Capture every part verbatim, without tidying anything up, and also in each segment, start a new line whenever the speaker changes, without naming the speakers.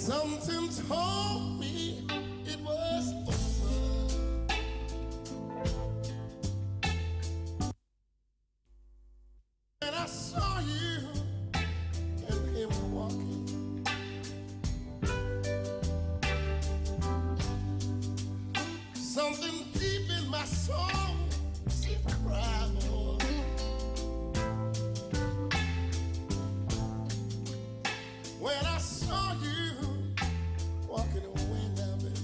Something told me it was over. And I saw you and him walking. Something deep in my soul said, cry more. When I saw you walking away now, baby,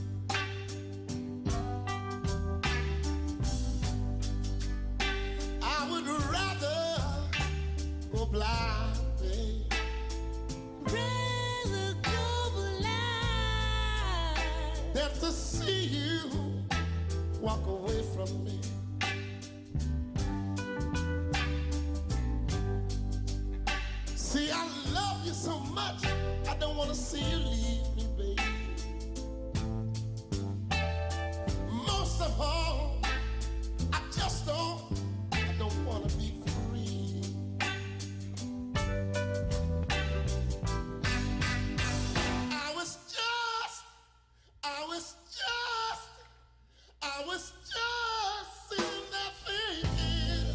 I would rather go blind, baby.
Rather go blind
Than to see you walk away from me. See, I love you so much, I don't want to see you leave me, baby. Most of all, I just don't, I don't want to be free. I was just, I was just, I was just sitting there thinking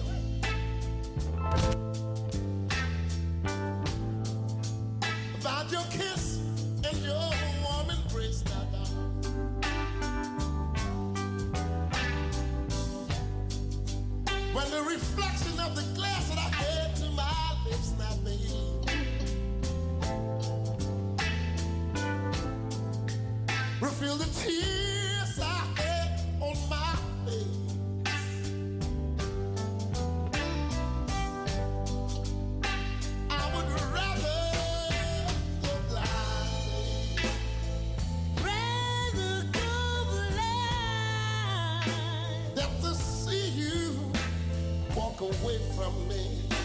about your kiss and your warm embrace now, darling. When the reflection of the glass that I had to my lips now, baby, refill the tears I had on my face. I would rather go blind,
Rather go blind
than to see you walk away from me.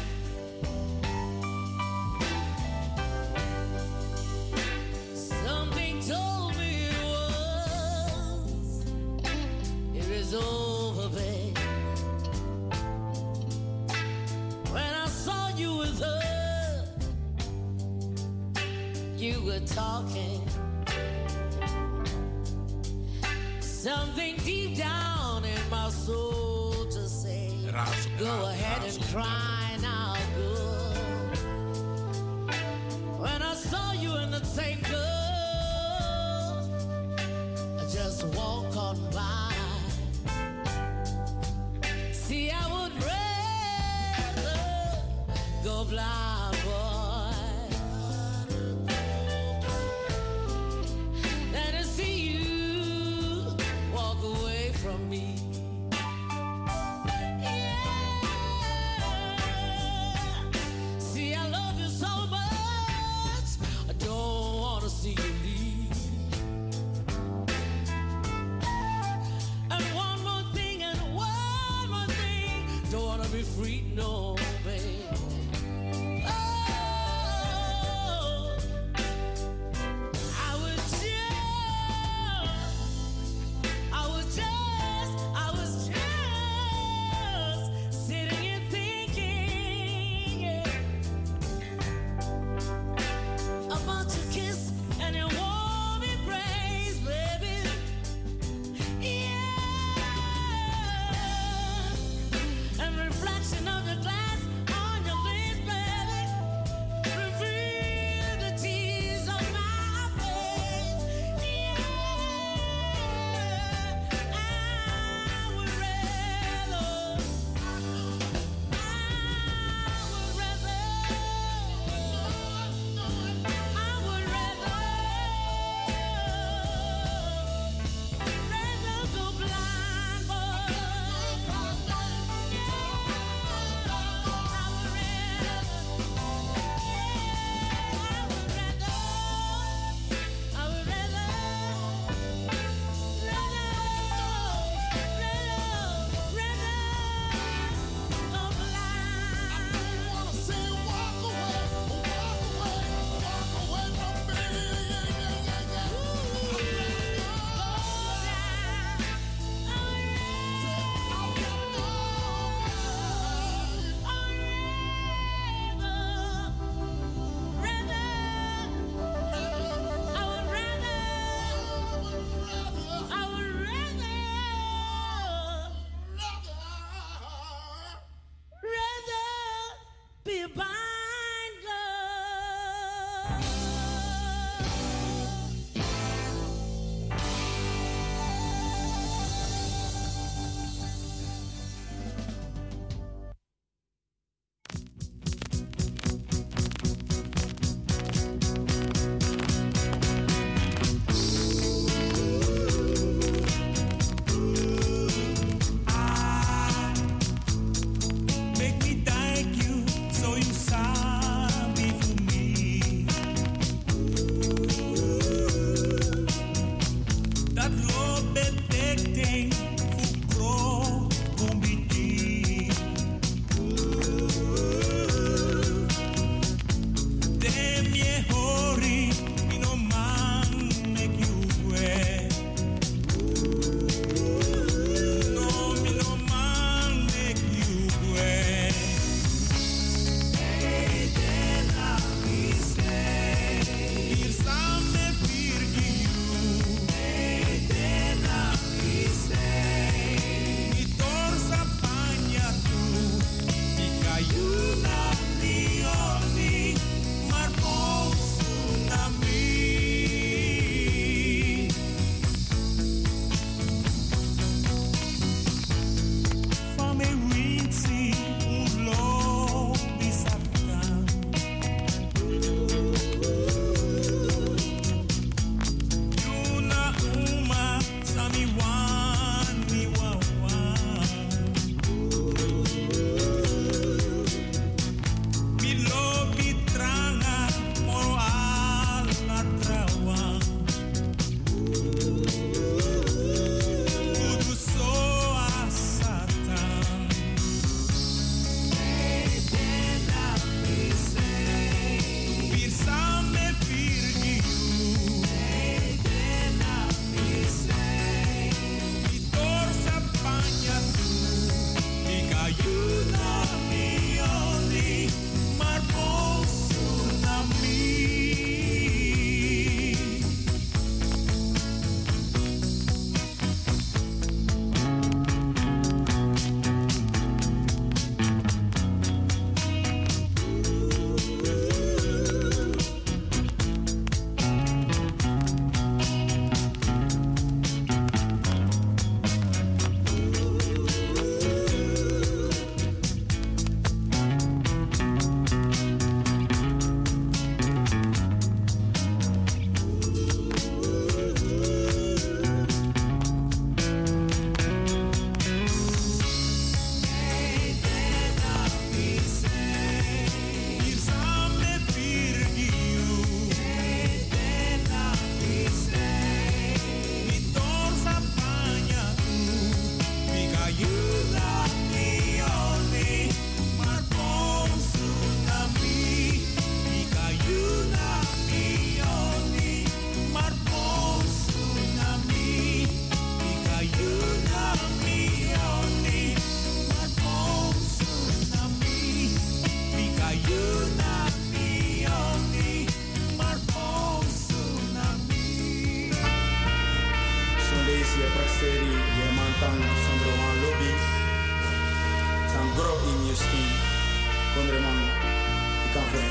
Something told me it was It is over, babe. When I saw you with her, you were talking. Something deep down in my soul to say,
Razo,
go
razo,
ahead and
razo.
cry now, girl. When I saw you in the tank, girl, I just walk on by. See, I would rather go blind, boy, than to see you walk away from me. Yeah. See, I love you so much, I don't want to see you leave. And one more thing, and one more thing, don't want to be free, no, babe. Oh,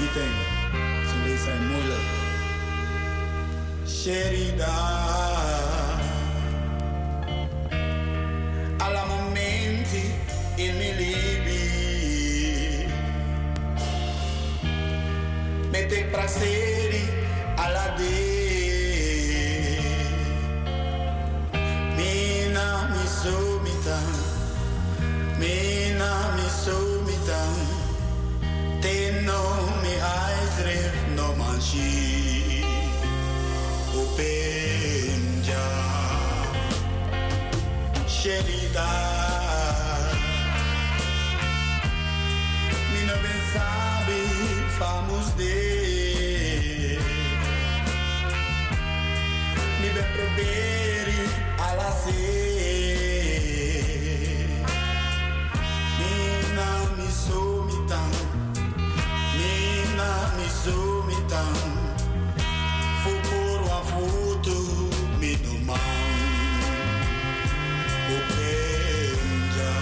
anything. So they say moeilijk. Sherida. Alla momenti in mi libi. Mette praxeri alla de. Mina mi somita. Mina mi somita. Te no mi eyes ref no manchi. Openja. Sherida. Mi no ben sabe famus de. Mi ben proberi alla se. Mina mi somitan. Mina mi somitan. Fu por wa futu mi no man. Openja.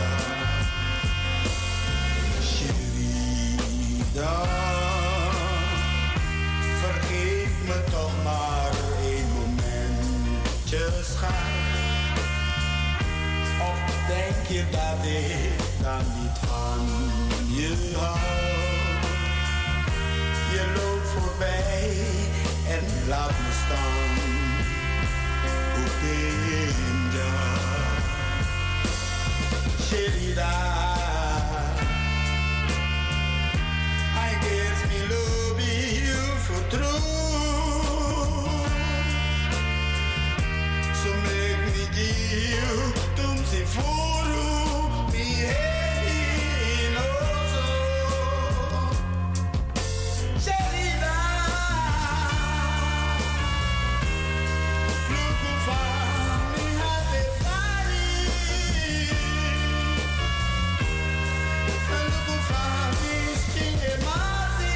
Sherida. Vergeef me toch maar een momentje schat. Of denk je dat ik dan niet van je hou? Je loopt voorbij en laat me staan. Openja. Sherida. I guess me love you for true. So make me give you tum si furu mi hey no so. Sherida. Look for me happy party. Look for me sting a mercy.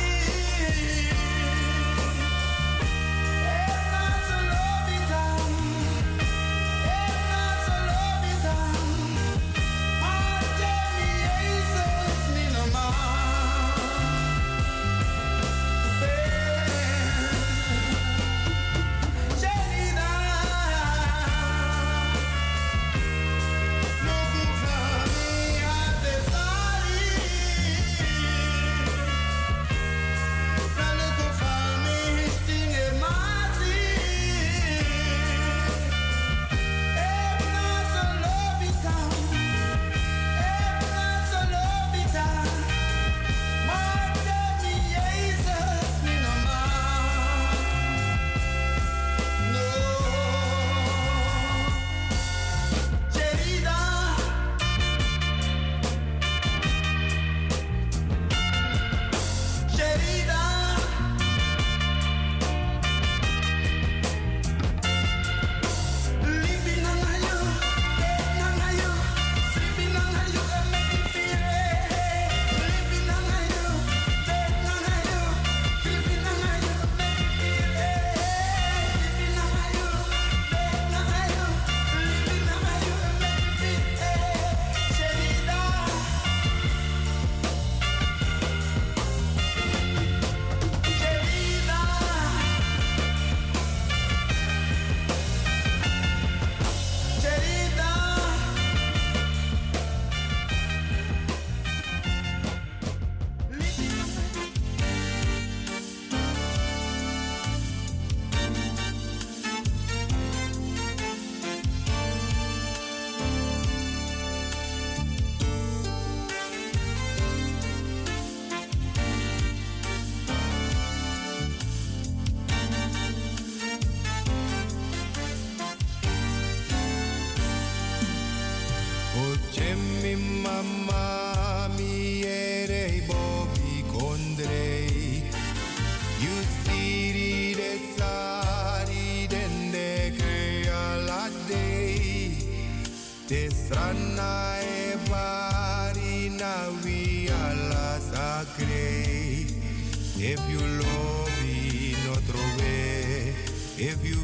If you love me, no trove. If you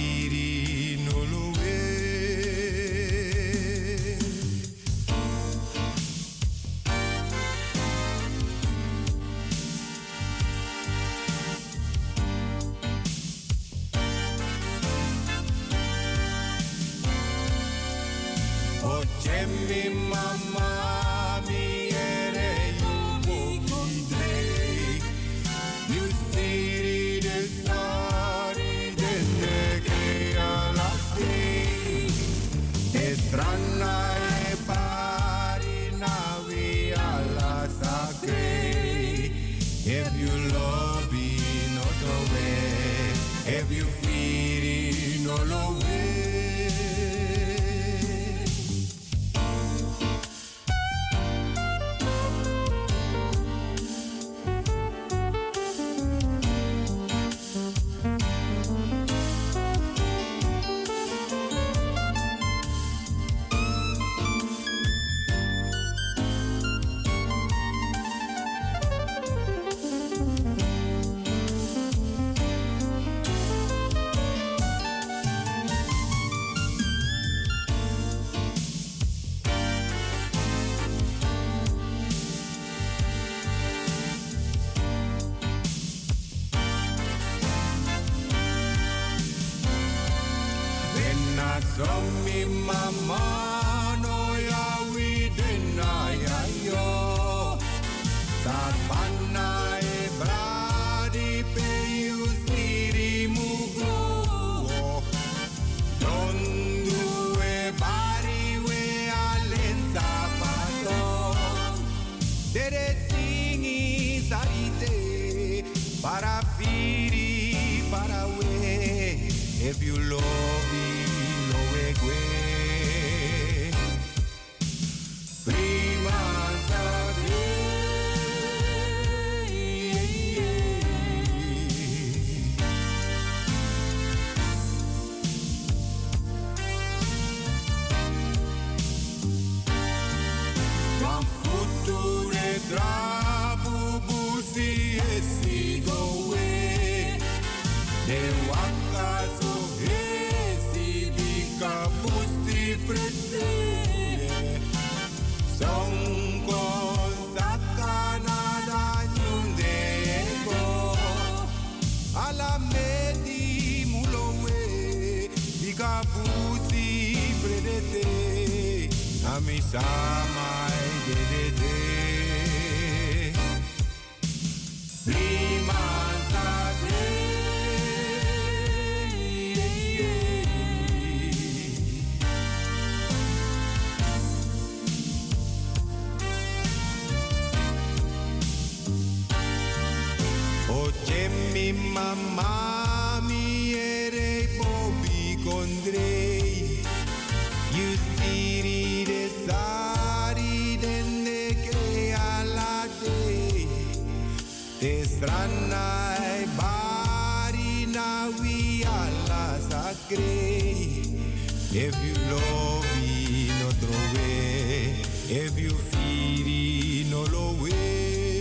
feel no love. if you love me, not away, if you feel no away. If you love me, not away. If you feel no away.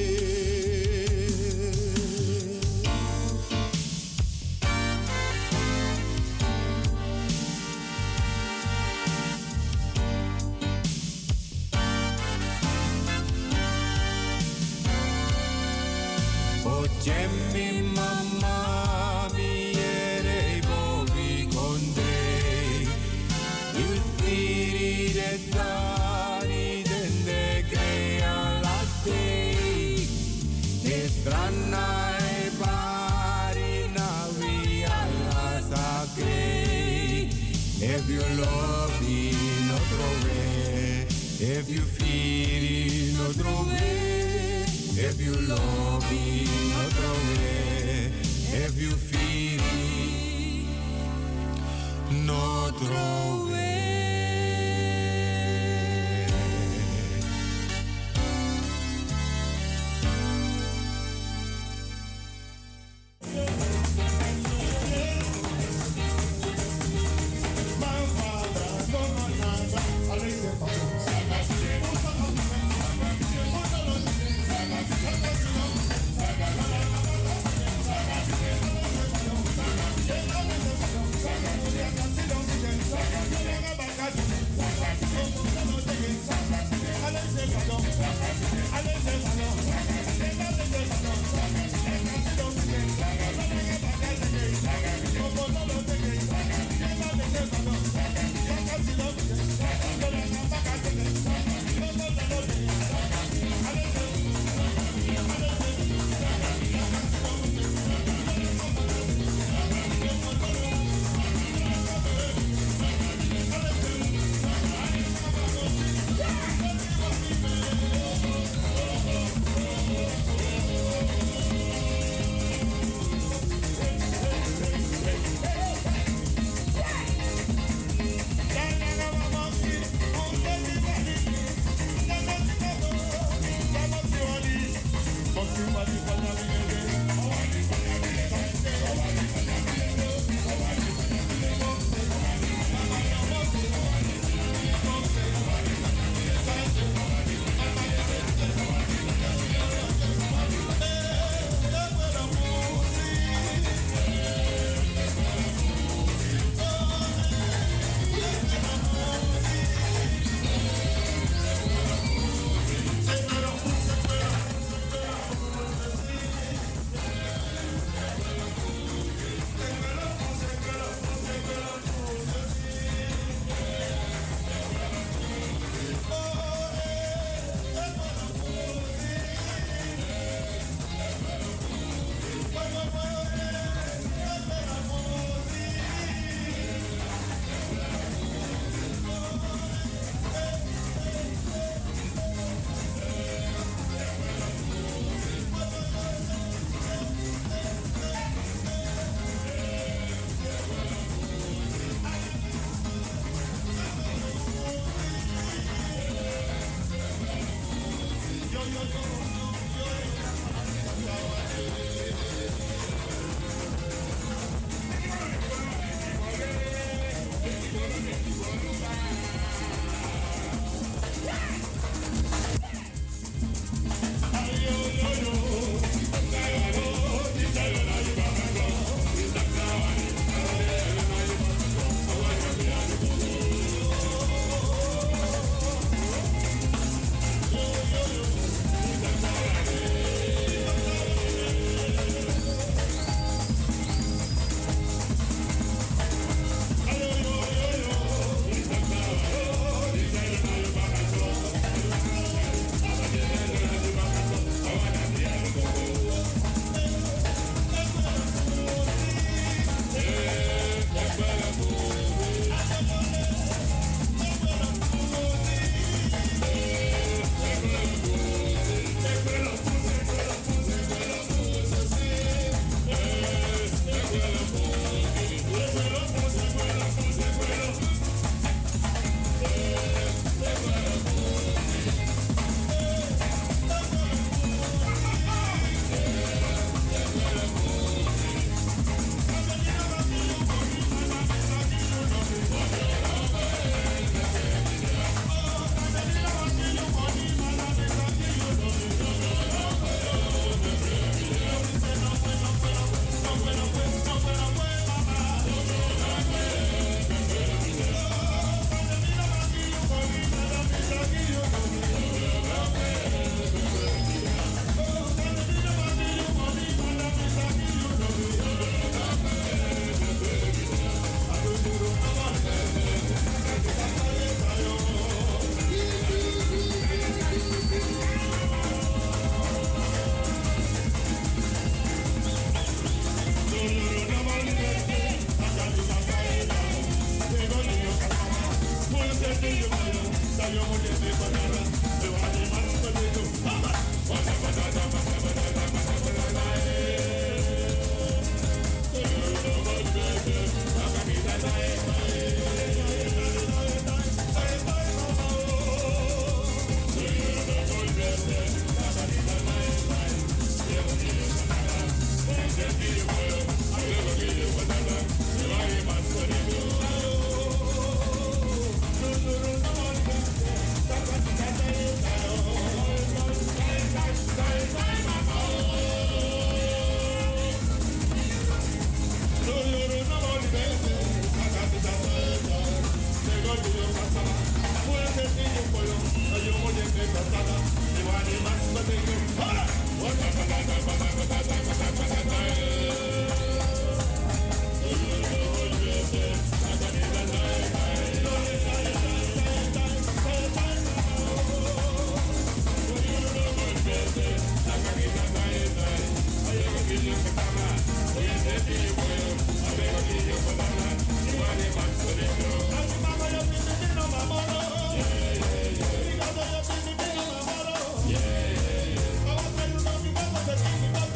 Oh, Jemmy, Mama, mi ere bobi condre. You see the sun in the crea latte. The strana e barina we alla sacre. If you love me, not away. If you feel not away. If you love me, not away. If you feel not away.
Thank you.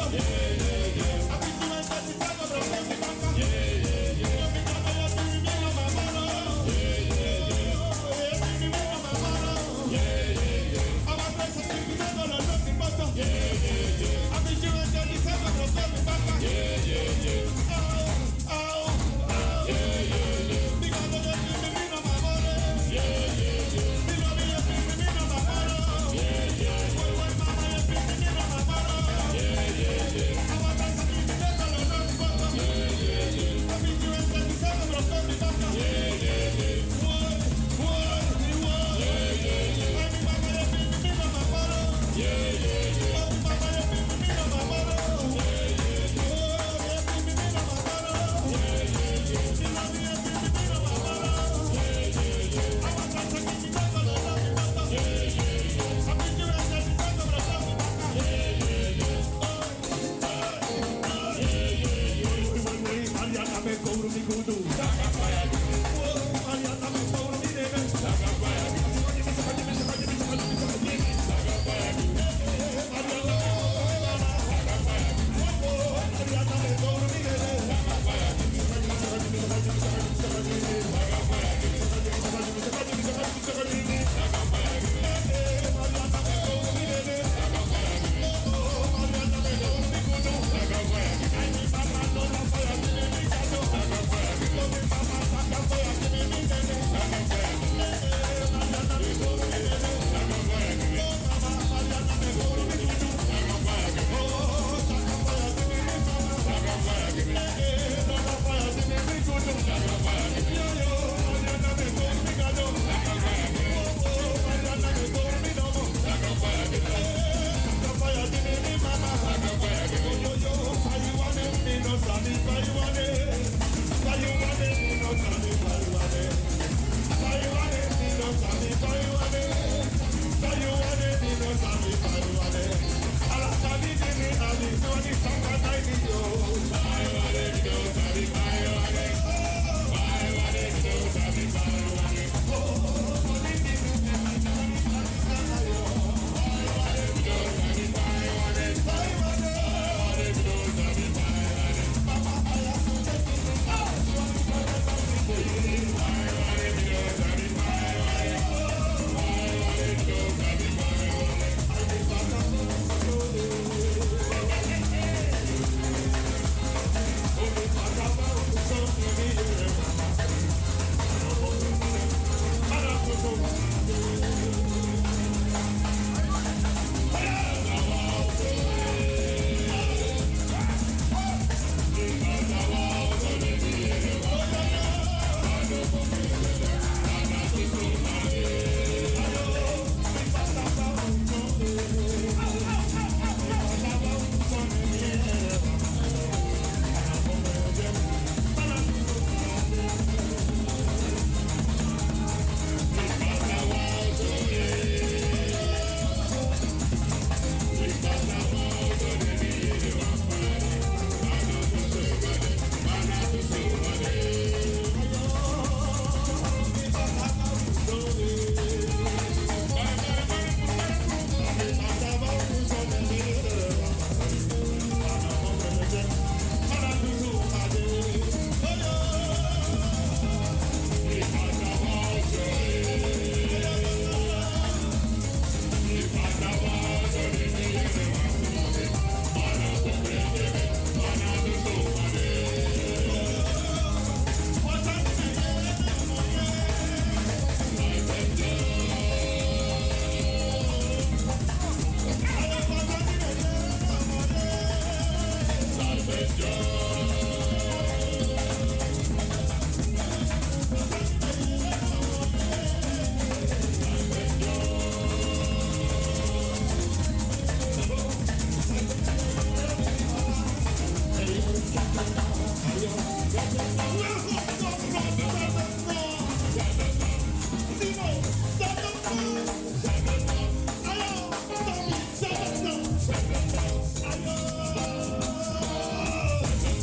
Ayo,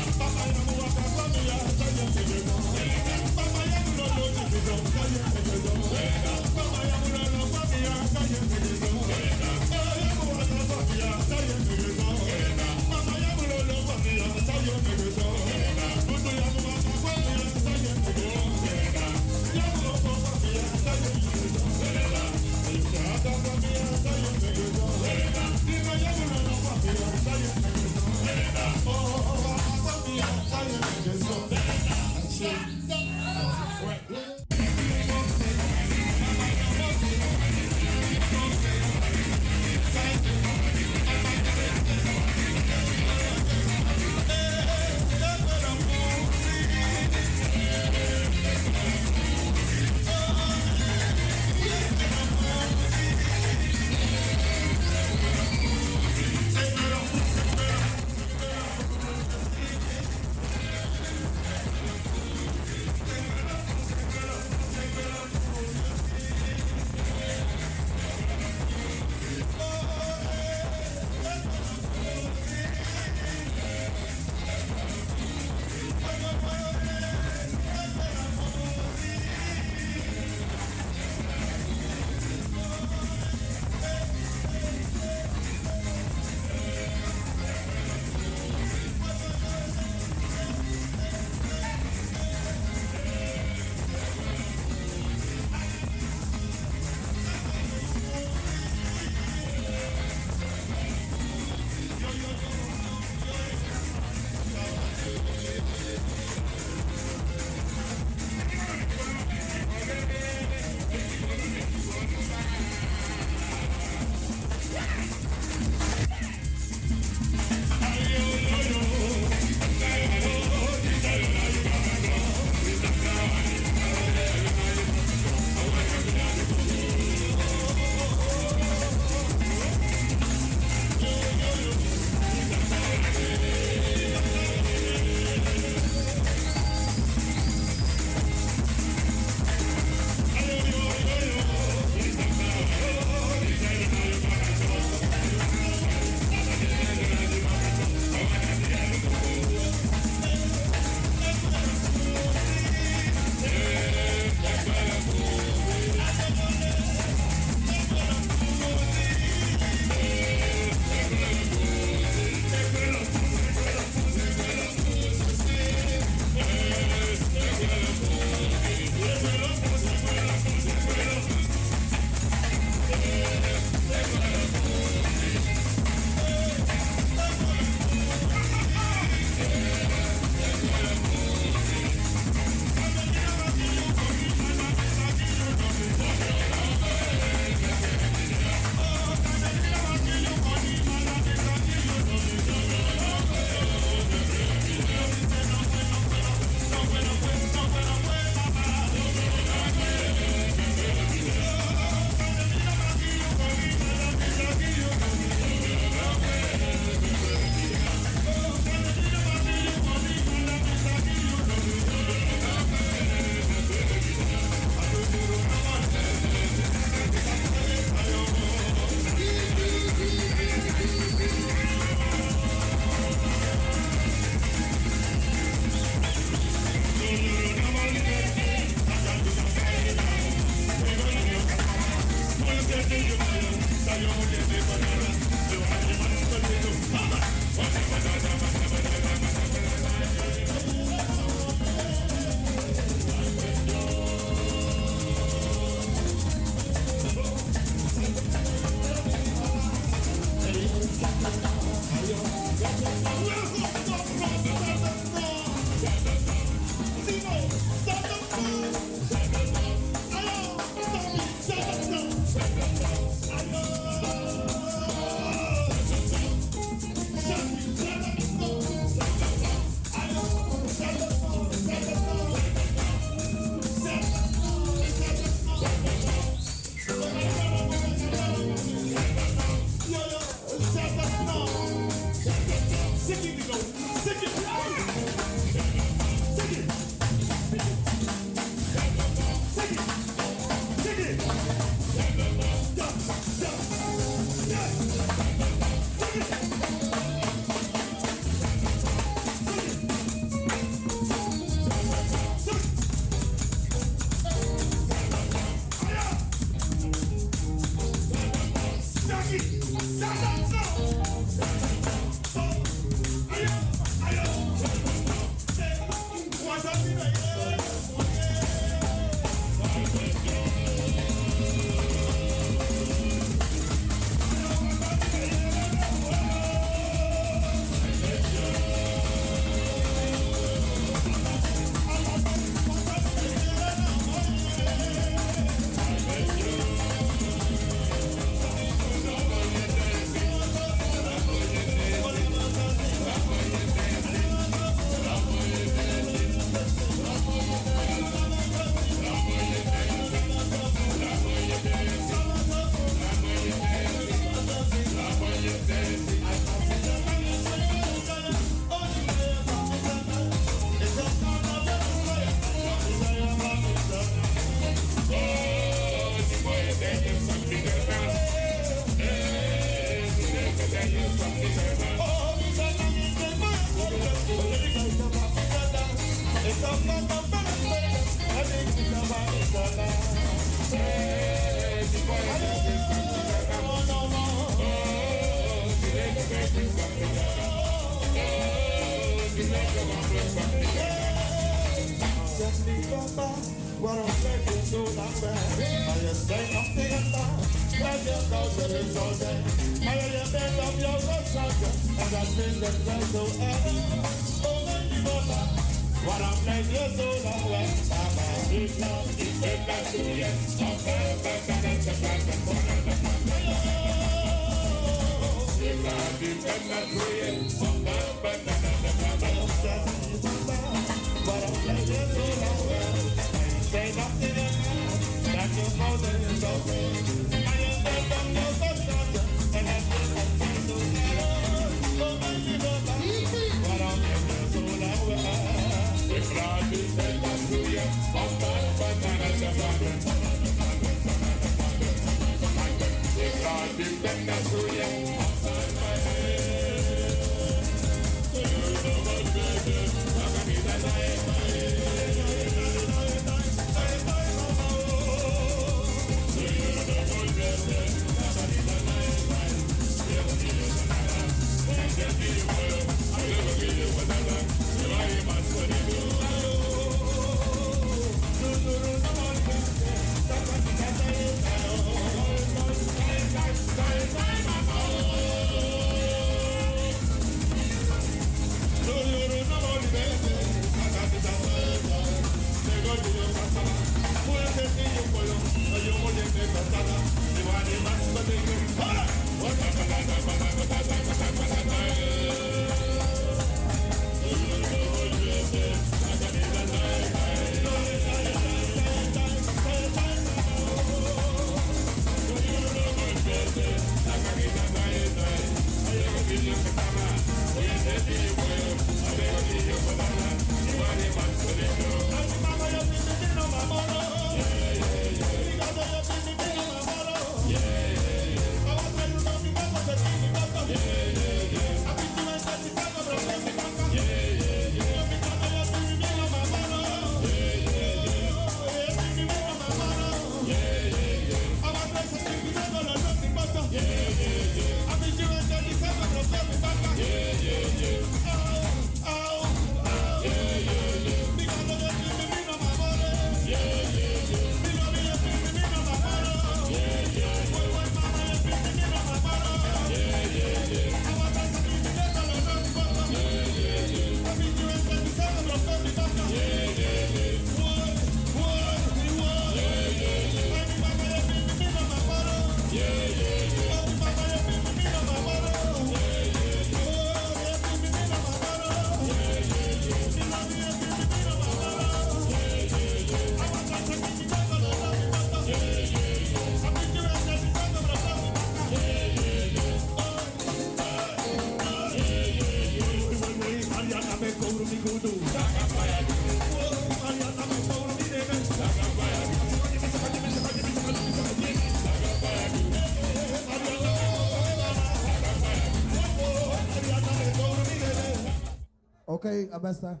Okay, Abesta.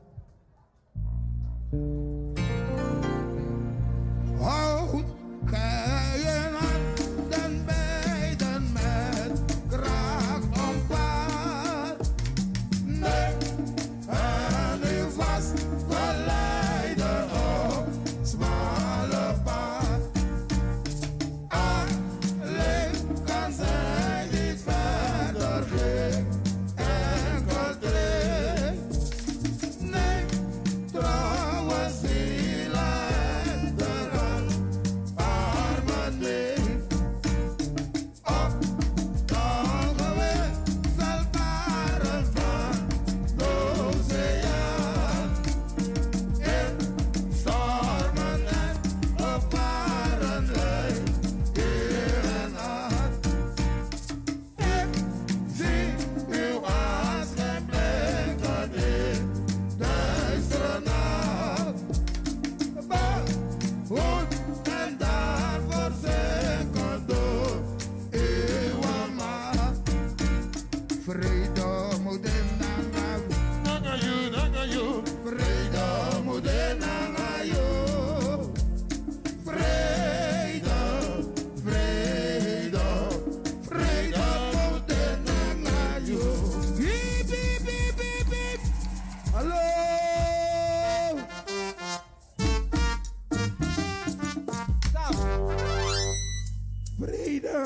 Houd gij den beiden met kracht omvaart. Neem en u vast geleiden op smalle pad. Alleen kan zij niet verder geen enkel tree. Nee, trouwens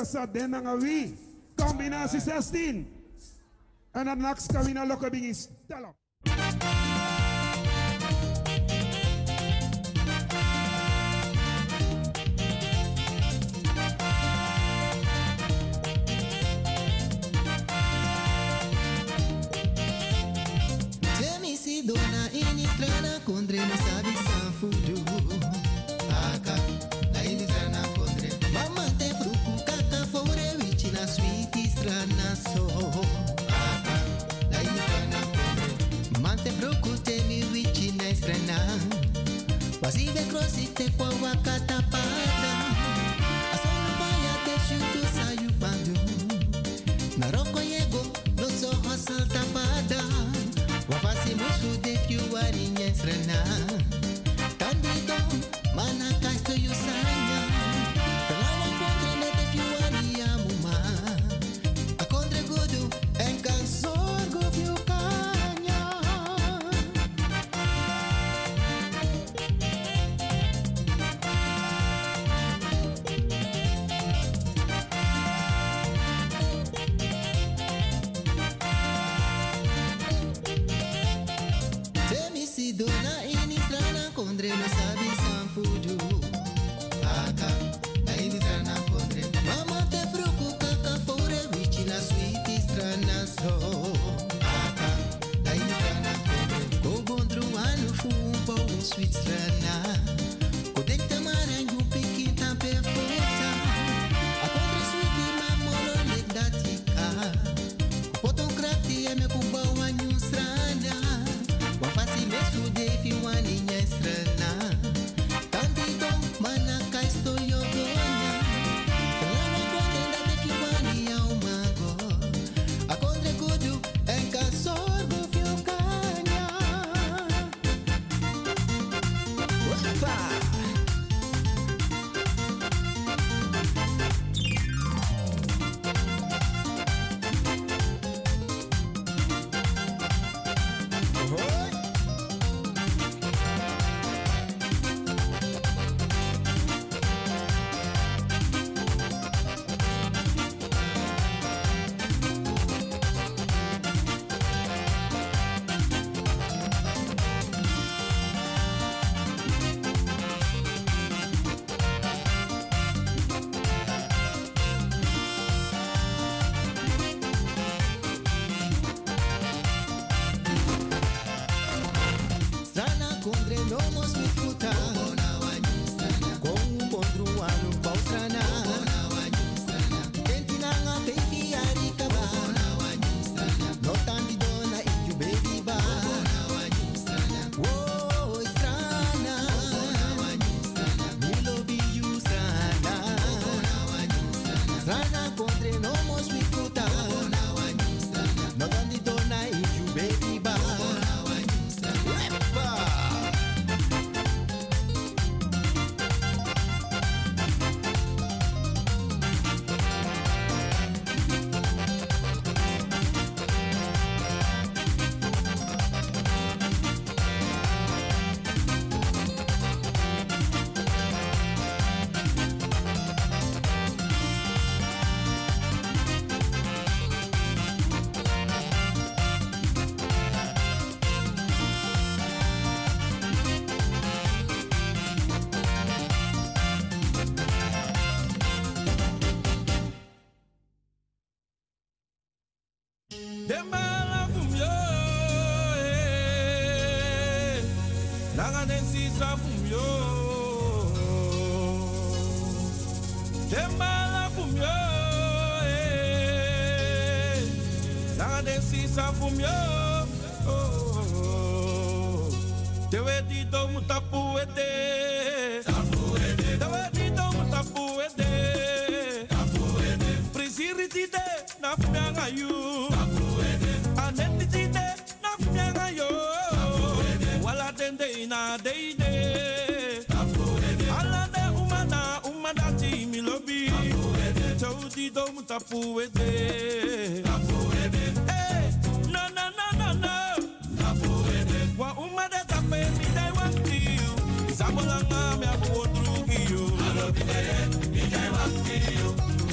sa denanga wie. Combinatie zestien. En dan naks kan we naar Lokkebingi stellen.
Si dona inistrana kondre no sabi san fudu aka na inistrana kondre mama te fruku kaka fore wichi na sweet istrana so aka na inistrana kondre mante fruku te mi wichi na istrana wasi be crossi te kwa wakata pada asana faya te shutu sayu bandu na roko yego no so hosal tapada wafasi musu de fiuari nyesrena Candido mana kasto yusanya Salawa kontre na de fiuari amuma A kontre godu en cansorgo fiukanya Dona inistrana kondre no sabi san fudu aka na inistrana kondre mama te fruku kaka fore wichi na sweet istrana so aka na inistrana kondre go bondru anu fumpo un sweet strana kodekta marangu pikita perfecta a kondre sweet ma molo le datika potom krati e me kuba wanyu strana wafasi mesu de fi wani nyestrana Tantito mana kaisto yogonya Salama kontre da de fi wani au mago A kontre kudu enka sorgo fiukanya Wapa
Dembala fumyo, eh. Nanga densi sa fumyo. Dembala fumyo, eh. Nanga densi sa fumyo. Tewe di do mutapu ete. Tapu ete. Tewe di do mutapu ete. Tapu ete. Prisiri tide na fumyanga yu. Na deide ala de umana umana ti mi lobi chodi do mutapu ede eh no no no no no wa umada tape mi dai wanti sabulanga me abu drugi yo alo bide mi dai wanti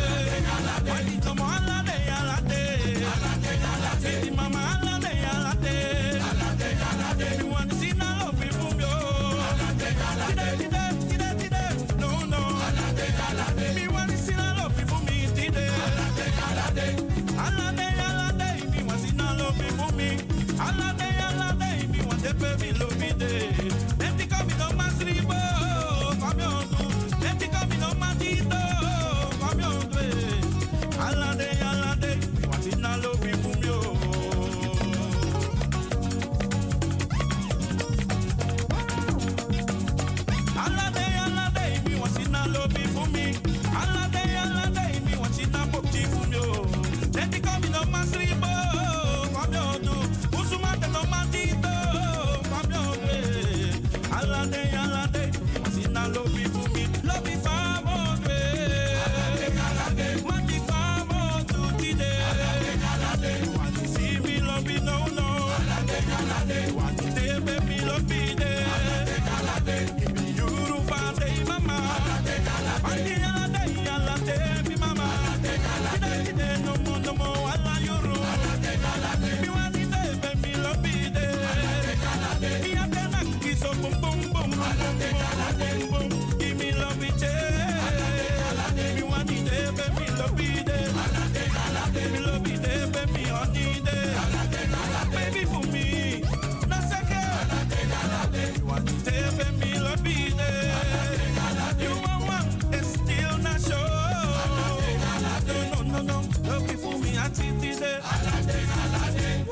Looking for me at city there. Aladdin, Aladdin.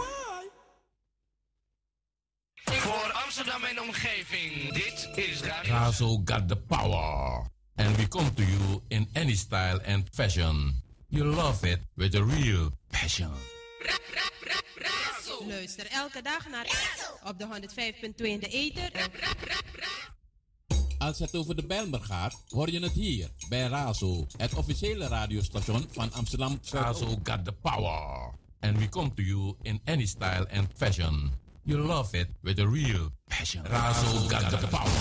Voor Amsterdam en omgeving, dit is Radio
Razo got the power. And we come to you in any style and fashion. You love it with a real passion.
Luister elke dag naar op de honderdvijf punt twee in de ether.
Als het over de Bijlmer gaat, hoor je het hier bij Razo, het officiële radiostation van Amsterdam.
Razo got the power. And we come to you in any style and fashion. You love it with a real passion. Razo got the power.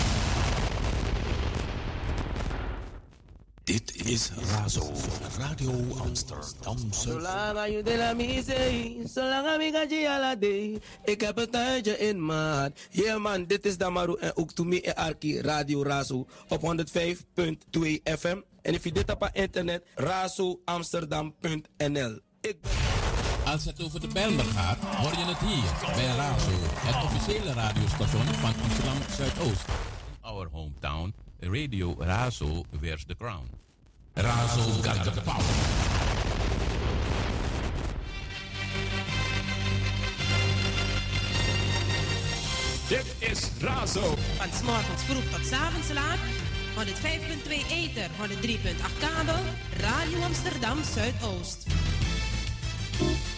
Dit is Razo, Radio Amsterdam.
Zolang je de la mise, zolang ik ga je ala day. Ik heb een tijdje in maat. Yeah man, dit is Damaru en ook to me en Arki Radio Razo op honderdvijf punt twee F M. En if je dit op internet, razo amsterdam punt n l. Ik ben...
Als het over de Bijlmer gaat, hoor je het hier bij Razo, het officiële radiostation van Amsterdam Zuidoost.
Our hometown, Radio Razo wears the crown. Razo got the power.
Dit is Razo.
Van 's morgens vroeg tot 's avonds laat. honderdvijf punt twee ether, honderddrie punt acht kabel. Radio Amsterdam Zuidoost.